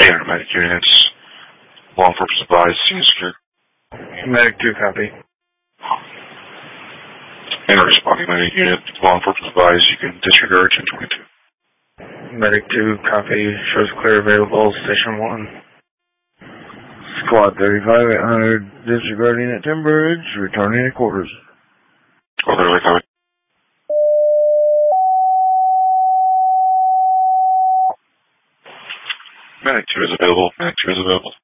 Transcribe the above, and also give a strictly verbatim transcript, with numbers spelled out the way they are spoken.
Medic units. Law enforcement advised, scene secure. Medic two, copy. And a responding medic unit. Law enforcement advised, you can disregard ten twenty-two. Medic two, copy. Shows clear available. Station one. Squad thirty-five, eight hundred, disregarding at Timberidge, returning to quarters. Squad thirty-five, copy. Medic two is available. Medic two is available.